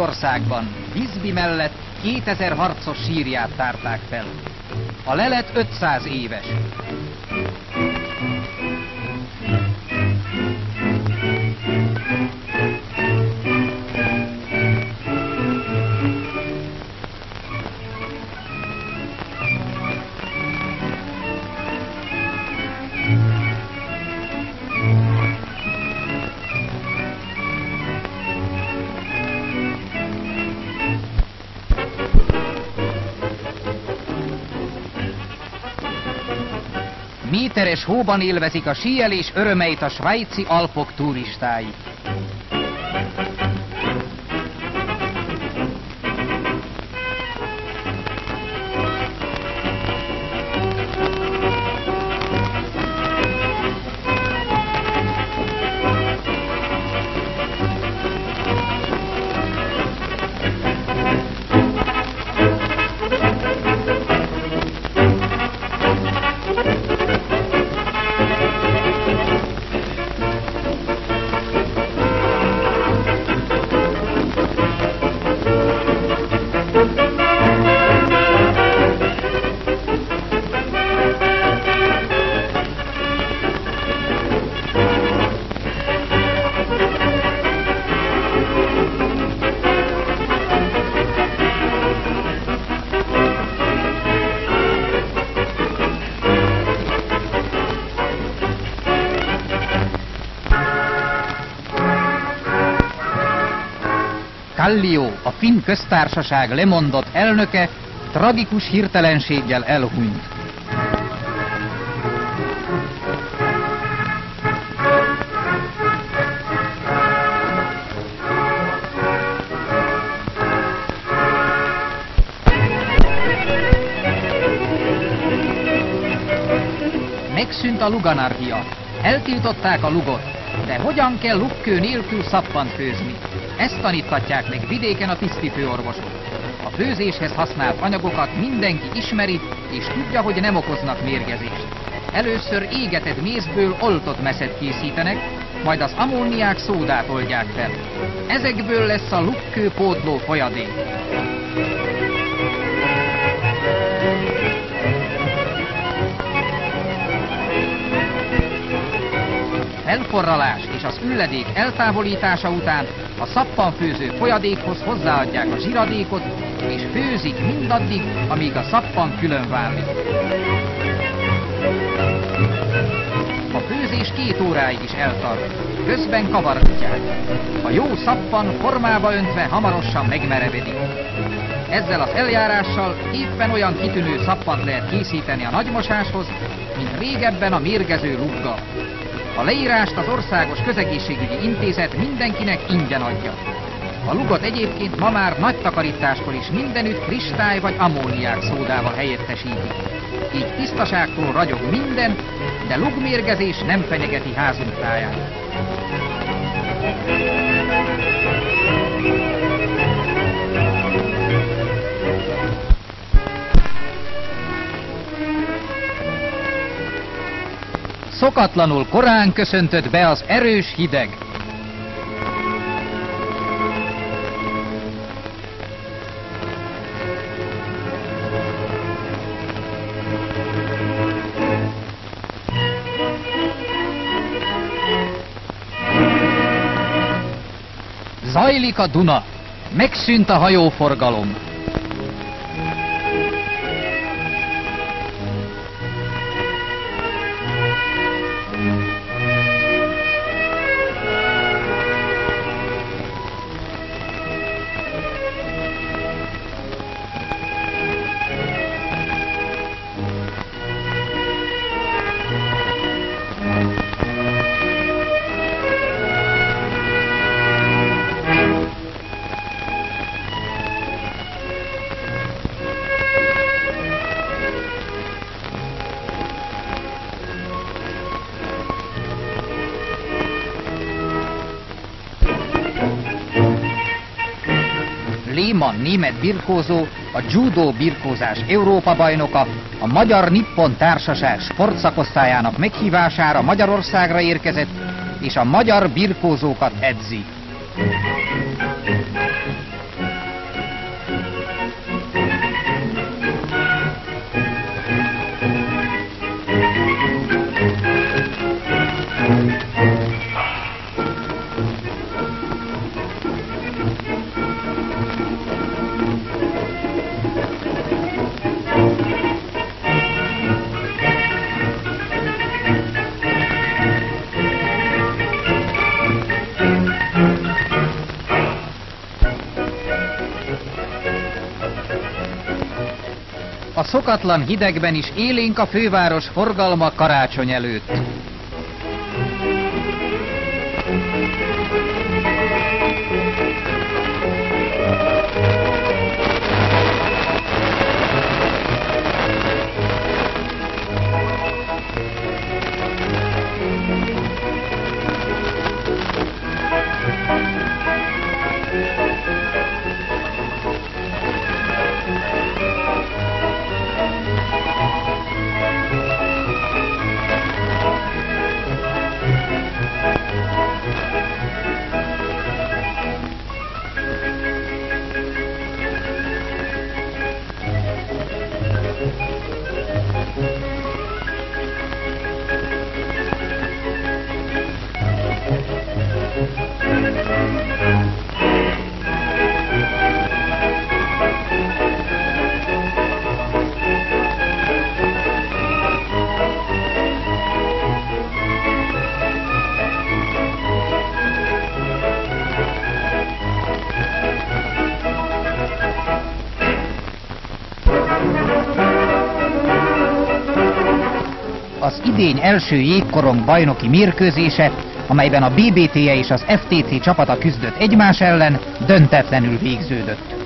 Svédországban, Visby mellett 2000 harcos sírját tárták fel. A lelet 500 éves. Méteres hóban élvezik a síelés örömeit a svájci Alpok turistái. Kallio, a Finn köztársaság lemondott elnöke, tragikus hirtelenséggel elhunyt. Megszűnt a luganarchia. Eltiltották a lugot, de hogyan kell lukkő nélkül szappant főzni? Ezt taníthatják meg vidéken a tisztifőorvosok. A főzéshez használt anyagokat mindenki ismeri, és tudja, hogy nem okoznak mérgezést. Először égetett mézből oltott meszet készítenek, majd az ammóniák szódát oldják fel. Ezekből lesz a lukkő pótló folyadék. Felforralás és az ülledék eltávolítása után a szappanfőző folyadékhoz hozzáadják a zsiradékot, és főzik mindaddig, amíg a szappan külön válik. A főzés 2 óráig is eltart, közben kavargatják. A jó szappan formába öntve hamarosan megmerevedik. Ezzel az eljárással éppen olyan kitűnő szappant lehet készíteni a nagymosáshoz, mint régebben a mérgező luggal. A leírást az Országos Közegészségügyi Intézet mindenkinek ingyen adja. A lugot egyébként ma már nagy takarításkor is mindenütt kristály vagy ammóniák szódával helyettesítik. Így tisztaságtól ragyog minden, de lugmérgezés nem fenyegeti házunk táját. Szokatlanul korán köszöntött be az erős hideg. Zajlik a Duna, megszűnt a hajóforgalom. Lehmann német birkózó, a judó birkózás Európa-bajnoka, a Magyar Nippon Társaság sportszakosztályának meghívására Magyarországra érkezett, és a magyar birkózókat edzi. A szokatlan hidegben is élénk a főváros forgalma karácsony előtt. Az idény első jégkorong bajnoki mérkőzése, amelyben a BBT-je és az FTC csapata küzdött egymás ellen, döntetlenül végződött.